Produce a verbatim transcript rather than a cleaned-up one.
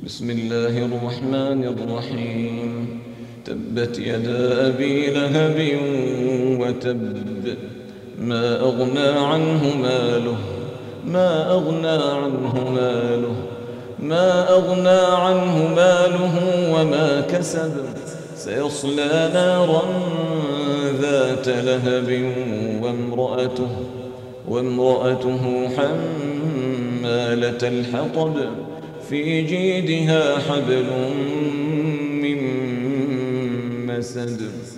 بسم الله الرحمن الرحيم. تبت يدا أبي لهب وتب، ما أغنى عنه ماله ما أغنى عنه ماله ما أغنى عنه ماله وما كسب، سيصلى نارا ذات لهب وامرأته وامرأته حمالة الحطب، في جيدها حبل من مسد.